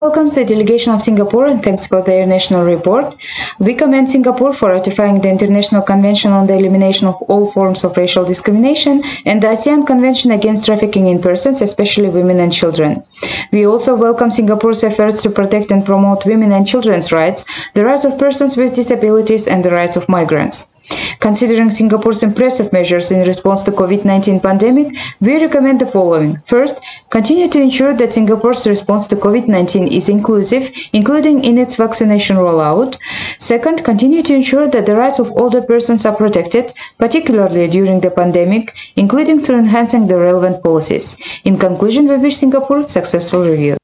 welcomes the delegation of Singapore and thanks for their national report. We commend Singapore for ratifying the International Convention on the Elimination of All Forms of Racial Discrimination and the ASEAN Convention Against Trafficking in Persons, especially women and children. We also welcome Singapore's efforts to protect and promote women and children's rights, the rights of persons with disabilities, and the rights of migrants. Considering Singapore's impressive measures in response to COVID-19 pandemic, we recommend the following. First, continue to ensure that Singapore's response to COVID-19 is inclusive, including in its vaccination rollout. Second, continue to ensure that the rights of older persons are protected, particularly during the pandemic, including through enhancing the relevant policies. In conclusion, we wish Singapore successful review.